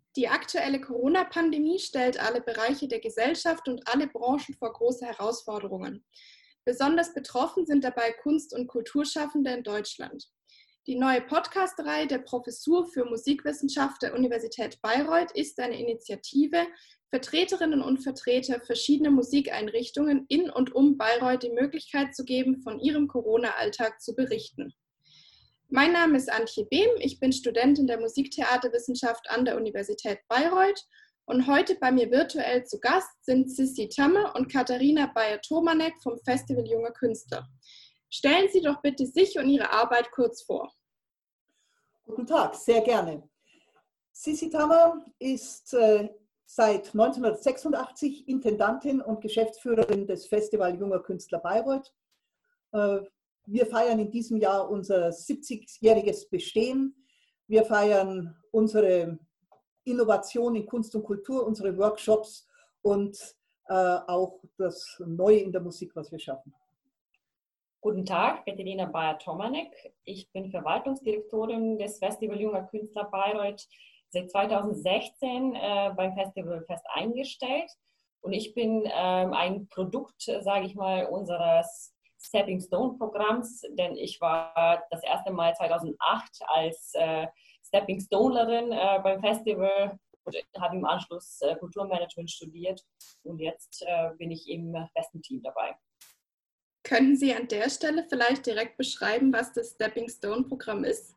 Die aktuelle Corona-Pandemie stellt alle Bereiche der Gesellschaft und alle Branchen vor große Herausforderungen. Besonders betroffen sind dabei Kunst- und Kulturschaffende in Deutschland. Die neue Podcast-Reihe der Professur für Musikwissenschaft der Universität Bayreuth ist eine Initiative, Vertreterinnen und Vertreter verschiedener Musikeinrichtungen in und um Bayreuth die Möglichkeit zu geben, von ihrem Corona-Alltag zu berichten. Mein Name ist Antje Behm, ich bin Studentin der Musiktheaterwissenschaft an der Universität Bayreuth und heute bei mir virtuell zu Gast sind Sissi Tamme und Katharina Bayer-Tomanek vom Festival Junger Künstler. Stellen Sie doch bitte sich und Ihre Arbeit kurz vor. Guten Tag, sehr gerne. Sissi Tamme ist seit 1986 Intendantin und Geschäftsführerin des Festival Junger Künstler Bayreuth. Wir feiern in diesem Jahr unser 70-jähriges Bestehen. Wir feiern unsere Innovation in Kunst und Kultur, unsere Workshops und auch das Neue in der Musik, was wir schaffen. Guten Tag, Katharina Bayer-Tomanek. Ich bin Verwaltungsdirektorin des Festival Junger Künstler Bayreuth, seit 2016 beim Festival fest eingestellt. Und ich bin ein Produkt, sage ich mal, unseres Stepping Stone Programms, denn ich war das erste Mal 2008 als Stepping Stonerin beim Festival und habe im Anschluss Kulturmanagement studiert und jetzt bin ich im festen Team dabei. Könnten Sie an der Stelle vielleicht direkt beschreiben, was das Stepping Stone Programm ist?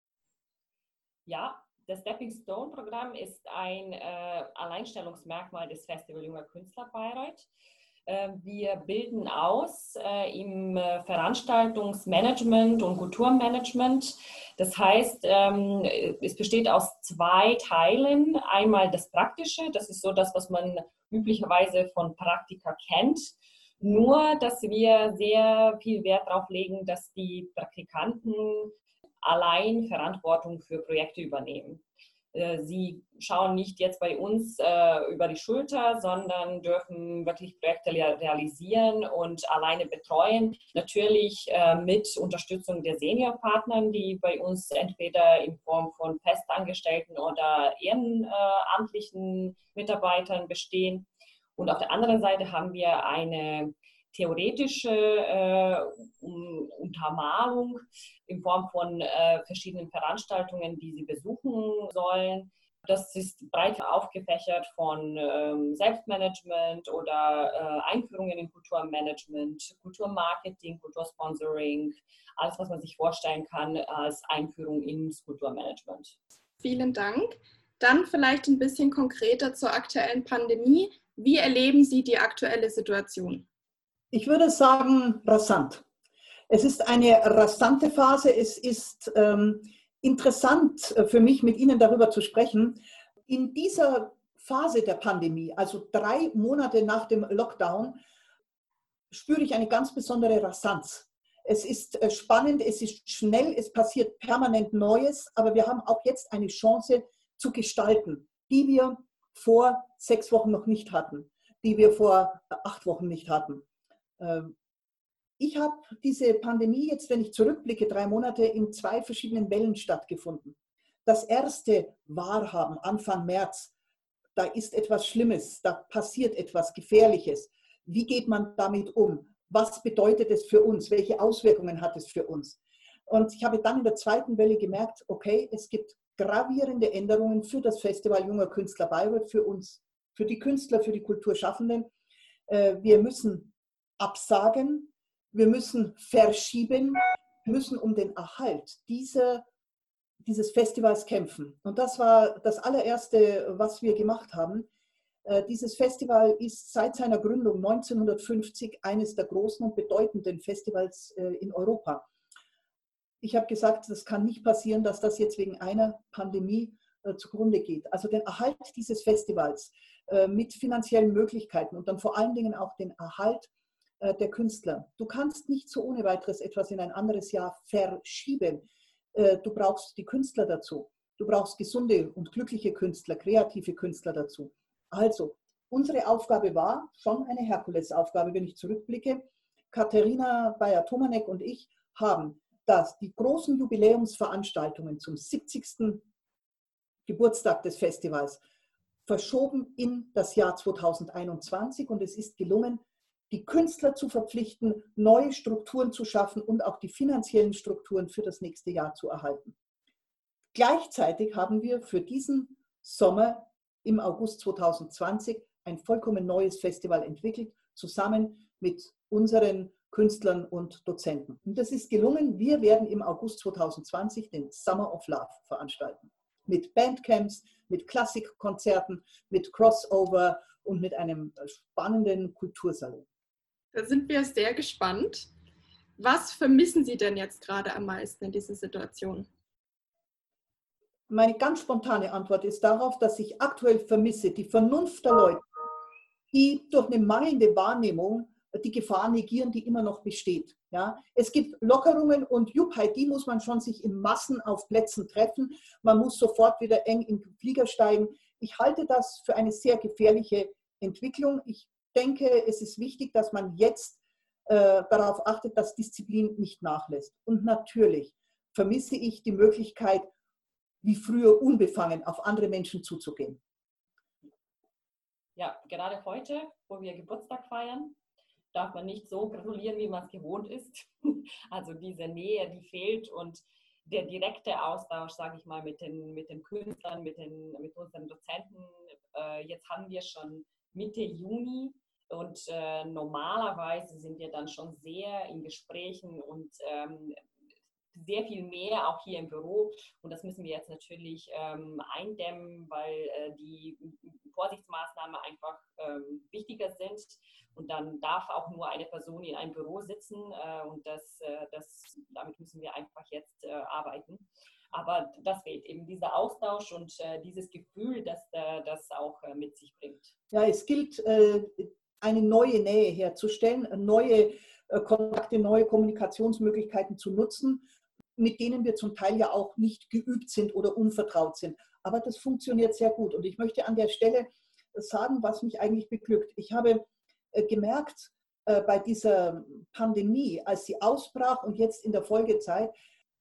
Ja, das Stepping Stone Programm ist ein Alleinstellungsmerkmal des Festival Junger Künstler Bayreuth. Wir bilden aus im Veranstaltungsmanagement und Kulturmanagement. Das heißt, es besteht aus zwei Teilen. Einmal das Praktische, das ist so das, was man üblicherweise von Praktika kennt. Nur, dass wir sehr viel Wert darauf legen, dass die Praktikanten allein Verantwortung für Projekte übernehmen. Sie schauen nicht jetzt bei uns über die Schulter, sondern dürfen wirklich Projekte realisieren und alleine betreuen. Natürlich mit Unterstützung der Seniorpartnern, die bei uns entweder in Form von Festangestellten oder ehrenamtlichen Mitarbeitern bestehen. Und auf der anderen Seite haben wir eine theoretische Untermalung in Form von verschiedenen Veranstaltungen, die Sie besuchen sollen. Das ist breit aufgefächert von Selbstmanagement oder Einführungen in Kulturmanagement, Kulturmarketing, Kultursponsoring, alles, was man sich vorstellen kann als Einführung ins Kulturmanagement. Vielen Dank. Dann vielleicht ein bisschen konkreter zur aktuellen Pandemie. Wie erleben Sie die aktuelle Situation? Ich würde sagen, rasant. Es ist eine rasante Phase. Es ist interessant für mich, mit Ihnen darüber zu sprechen. In dieser Phase der Pandemie, also 3 Monate nach dem Lockdown, spüre ich eine ganz besondere Rasanz. Es ist spannend, es ist schnell, es passiert permanent Neues, aber wir haben auch jetzt eine Chance zu gestalten, die wir vor 6 Wochen noch nicht hatten, die wir vor 8 Wochen nicht hatten. Ich habe diese Pandemie jetzt, wenn ich zurückblicke, 3 Monate in 2 verschiedenen Wellen stattgefunden. Das erste Wahrhaben, Anfang März, da ist etwas Schlimmes, da passiert etwas Gefährliches. Wie geht man damit um? Was bedeutet es für uns? Welche Auswirkungen hat es für uns? Und ich habe dann in der zweiten Welle gemerkt, okay, es gibt gravierende Änderungen für das Festival Junger Künstler Bayreuth, für uns, für die Künstler, für die Kulturschaffenden. Wir müssen absagen, wir müssen verschieben, wir müssen um den Erhalt dieses Festivals kämpfen. Und das war das allererste, was wir gemacht haben. Dieses Festival ist seit seiner Gründung 1950 eines der großen und bedeutenden Festivals in Europa. Ich habe gesagt, das kann nicht passieren, dass das jetzt wegen einer Pandemie zugrunde geht. Also den Erhalt dieses Festivals mit finanziellen Möglichkeiten und dann vor allen Dingen auch den Erhalt der Künstler. Du kannst nicht so ohne weiteres etwas in ein anderes Jahr verschieben. Du brauchst die Künstler dazu. Du brauchst gesunde und glückliche Künstler, kreative Künstler dazu. Also, unsere Aufgabe war schon eine Herkulesaufgabe, wenn ich zurückblicke. Katharina Bayer-Tomanek und ich haben die großen Jubiläumsveranstaltungen zum 70. Geburtstag des Festivals, verschoben in das Jahr 2021 und es ist gelungen, die Künstler zu verpflichten, neue Strukturen zu schaffen und auch die finanziellen Strukturen für das nächste Jahr zu erhalten. Gleichzeitig haben wir für diesen Sommer im August 2020 ein vollkommen neues Festival entwickelt, zusammen mit unseren Künstlern und Dozenten. Und das ist gelungen. Wir werden im August 2020 den Summer of Love veranstalten. Mit Bandcamps, mit Klassikkonzerten, mit Crossover und mit einem spannenden Kultursalon. Da sind wir sehr gespannt. Was vermissen Sie denn jetzt gerade am meisten in dieser Situation? Meine ganz spontane Antwort ist darauf, dass ich aktuell vermisse die Vernunft der Leute, die durch eine mangelnde Wahrnehmung die Gefahr negieren, die immer noch besteht. Ja, es gibt Lockerungen und die muss man schon sich in Massen auf Plätzen treffen. Man muss sofort wieder eng in den Flieger steigen. Ich halte das für eine sehr gefährliche Entwicklung. Ich denke, es ist wichtig, dass man jetzt darauf achtet, dass Disziplin nicht nachlässt. Und natürlich vermisse ich die Möglichkeit, wie früher unbefangen auf andere Menschen zuzugehen. Ja, gerade heute, wo wir Geburtstag feiern, darf man nicht so gratulieren, wie man es gewohnt ist. Also diese Nähe, die fehlt und der direkte Austausch, sage ich mal, mit den Künstlern, mit unseren Dozenten. Jetzt haben wir schon Mitte Juni und normalerweise sind wir dann schon sehr in Gesprächen und sehr viel mehr auch hier im Büro und das müssen wir jetzt natürlich eindämmen, weil die Vorsichtsmaßnahmen einfach wichtiger sind und dann darf auch nur eine Person in einem Büro sitzen und damit müssen wir einfach jetzt arbeiten. Aber das fehlt eben, dieser Austausch und dieses Gefühl, dass das auch mit sich bringt. Ja, es gilt, eine neue Nähe herzustellen, neue Kontakte, neue Kommunikationsmöglichkeiten zu nutzen, mit denen wir zum Teil ja auch nicht geübt sind oder unvertraut sind. Aber das funktioniert sehr gut. Und ich möchte an der Stelle sagen, was mich eigentlich beglückt. Ich habe gemerkt, bei dieser Pandemie, als sie ausbrach und jetzt in der Folgezeit,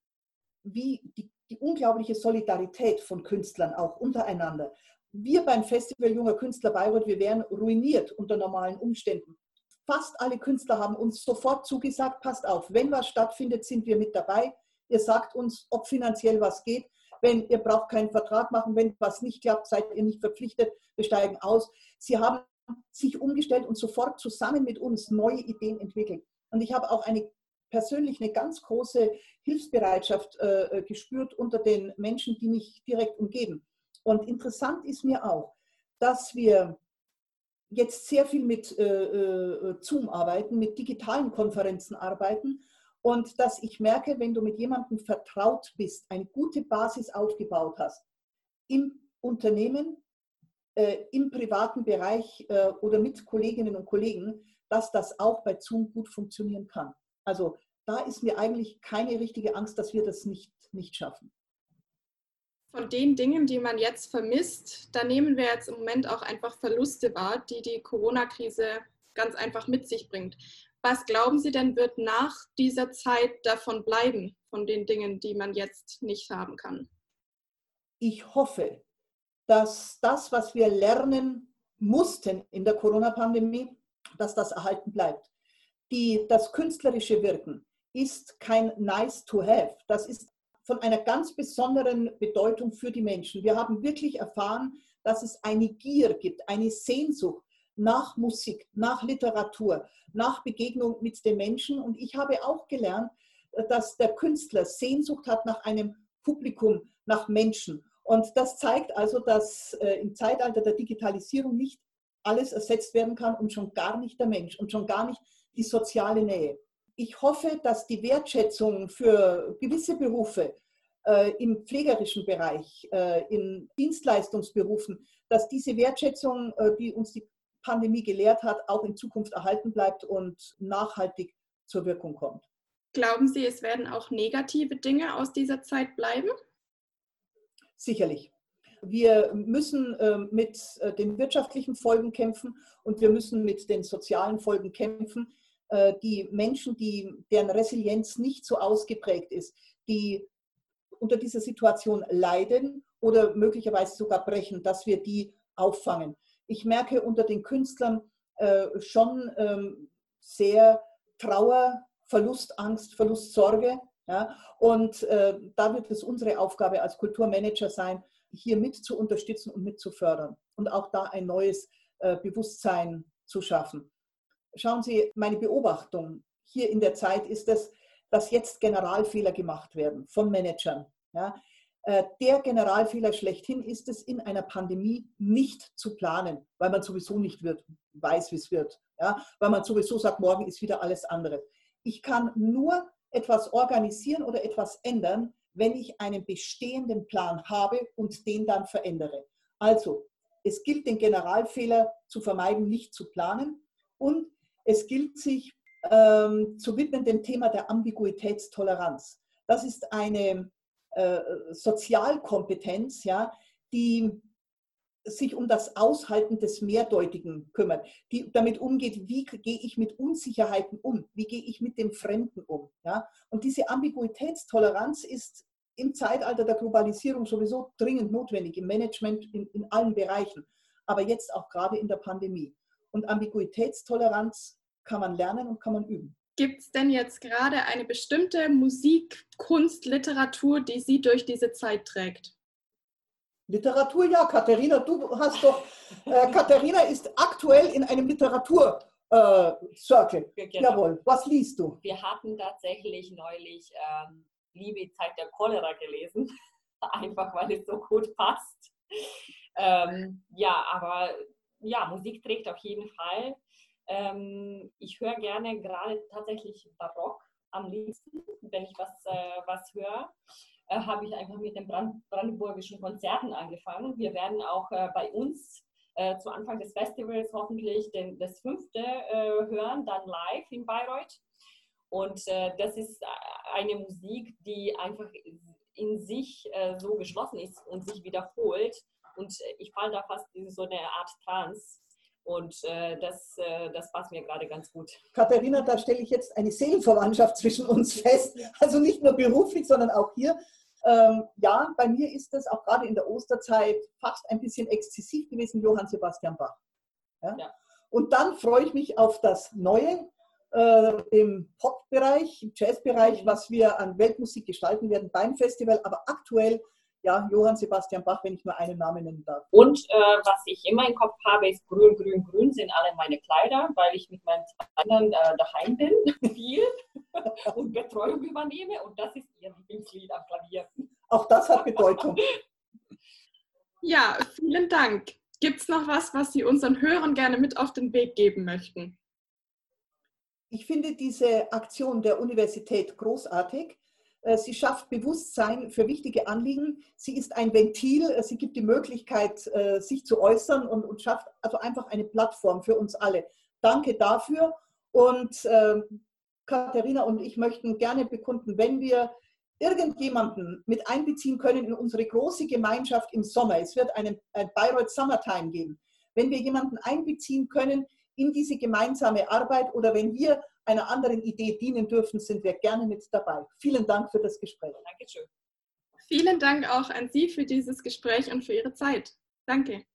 wie die unglaubliche Solidarität von Künstlern auch untereinander. Wir beim Festival Junger Künstler Bayreuth, wir wären ruiniert unter normalen Umständen. Fast alle Künstler haben uns sofort zugesagt, passt auf, wenn was stattfindet, sind wir mit dabei. Ihr sagt uns, ob finanziell was geht. Wenn ihr braucht keinen Vertrag machen, wenn was nicht klappt, seid ihr nicht verpflichtet, wir steigen aus. Sie haben sich umgestellt und sofort zusammen mit uns neue Ideen entwickelt. Und ich habe auch persönlich eine ganz große Hilfsbereitschaft gespürt unter den Menschen, die mich direkt umgeben. Und interessant ist mir auch, dass wir jetzt sehr viel mit Zoom arbeiten, mit digitalen Konferenzen arbeiten und dass ich merke, wenn du mit jemandem vertraut bist, eine gute Basis aufgebaut hast, im Unternehmen, im privaten Bereich oder mit Kolleginnen und Kollegen, dass das auch bei Zoom gut funktionieren kann. Also da ist mir eigentlich keine richtige Angst, dass wir das nicht schaffen. Von den Dingen, die man jetzt vermisst, da nehmen wir jetzt im Moment auch einfach Verluste wahr, die die Corona-Krise ganz einfach mit sich bringt. Was glauben Sie denn, wird nach dieser Zeit davon bleiben, von den Dingen, die man jetzt nicht haben kann? Ich hoffe, dass das, was wir lernen mussten in der Corona-Pandemie, dass das erhalten bleibt. Das künstlerische Wirken ist kein nice to have. Das ist von einer ganz besonderen Bedeutung für die Menschen. Wir haben wirklich erfahren, dass es eine Gier gibt, eine Sehnsucht nach Musik, nach Literatur, nach Begegnung mit den Menschen. Und ich habe auch gelernt, dass der Künstler Sehnsucht hat nach einem Publikum, nach Menschen. Und das zeigt also, dass im Zeitalter der Digitalisierung nicht alles ersetzt werden kann und schon gar nicht der Mensch und schon gar nicht die soziale Nähe. Ich hoffe, dass die Wertschätzung für gewisse Berufe im pflegerischen Bereich, in Dienstleistungsberufen, dass diese Wertschätzung, die uns die Pandemie gelehrt hat, auch in Zukunft erhalten bleibt und nachhaltig zur Wirkung kommt. Glauben Sie, es werden auch negative Dinge aus dieser Zeit bleiben? Sicherlich. Wir müssen mit den wirtschaftlichen Folgen kämpfen und wir müssen mit den sozialen Folgen kämpfen. Die Menschen, deren Resilienz nicht so ausgeprägt ist, die unter dieser Situation leiden oder möglicherweise sogar brechen, dass wir die auffangen. Ich merke unter den Künstlern schon sehr Trauer, Verlustangst, Verlustsorge. Ja? Und da wird es unsere Aufgabe als Kulturmanager sein, hier mit zu unterstützen und mit zu fördern und auch da ein neues Bewusstsein zu schaffen. Schauen Sie, meine Beobachtung hier in der Zeit ist es, dass jetzt Generalfehler gemacht werden von Managern. Ja? Der Generalfehler schlechthin ist es, in einer Pandemie nicht zu planen, weil man sowieso nicht weiß, wie es wird. Ja? Weil man sowieso sagt, morgen ist wieder alles andere. Ich kann nur etwas organisieren oder etwas ändern, wenn ich einen bestehenden Plan habe und den dann verändere. Also, es gilt, den Generalfehler zu vermeiden, nicht zu planen, und es gilt, sich zu widmen dem Thema der Ambiguitätstoleranz. Das ist eine Sozialkompetenz, ja, die sich um das Aushalten des Mehrdeutigen kümmert, die damit umgeht, wie gehe ich mit Unsicherheiten um, wie gehe ich mit dem Fremden um. Ja? Und diese Ambiguitätstoleranz ist im Zeitalter der Globalisierung sowieso dringend notwendig, im Management, in allen Bereichen, aber jetzt auch gerade in der Pandemie. Und Ambiguitätstoleranz kann man lernen und kann man üben. Gibt es denn jetzt gerade eine bestimmte Musik, Kunst, Literatur, die Sie durch diese Zeit trägt? Literatur, ja. Katharina, du hast doch, Katharina ist aktuell in einem Literatur-Circle. Genau. Jawohl, was liest du? Wir hatten tatsächlich neulich Liebe, Zeit der Cholera gelesen, einfach weil es so gut passt. Ja, aber ja, Musik trägt auf jeden Fall. Ich höre gerne gerade tatsächlich Barock am liebsten, wenn ich was höre. Habe ich einfach mit den brandenburgischen Konzerten angefangen. Wir werden auch bei uns zu Anfang des Festivals hoffentlich das 5. hören, dann live in Bayreuth. Und das ist eine Musik, die einfach in sich so geschlossen ist und sich wiederholt. Und ich falle da fast in so eine Art Trance. Und das passt mir gerade ganz gut. Katharina, da stelle ich jetzt eine Seelenverwandtschaft zwischen uns fest. Also nicht nur beruflich, sondern auch hier. Ja, bei mir ist es auch gerade in der Osterzeit fast ein bisschen exzessiv gewesen, Johann Sebastian Bach. Ja? Ja. Und dann freue ich mich auf das Neue im Pop-Bereich, im Jazz-Bereich, was wir an Weltmusik gestalten werden beim Festival. Aber aktuell, ja, Johann Sebastian Bach, wenn ich nur einen Namen nennen darf. Und was ich immer im Kopf habe, ist grün, grün, grün sind alle meine Kleider, weil ich mit meinen Kindern daheim bin, viel und Betreuung übernehme. Und das ist ihr Lieblingslied am Klavier. Auch das hat Bedeutung. Ja, vielen Dank. Gibt es noch was Sie unseren Hörern gerne mit auf den Weg geben möchten? Ich finde diese Aktion der Universität großartig. Sie schafft Bewusstsein für wichtige Anliegen. Sie ist ein Ventil. Sie gibt die Möglichkeit, sich zu äußern und schafft also einfach eine Plattform für uns alle. Danke dafür. Und Katharina und ich möchten gerne bekunden, wenn wir irgendjemanden mit einbeziehen können in unsere große Gemeinschaft im Sommer. Es wird ein Bayreuth Summertime geben. Wenn wir jemanden einbeziehen können in diese gemeinsame Arbeit oder wenn wir einer anderen Idee dienen dürfen, sind wir gerne mit dabei. Vielen Dank für das Gespräch. Dankeschön. Vielen Dank auch an Sie für dieses Gespräch und für Ihre Zeit. Danke.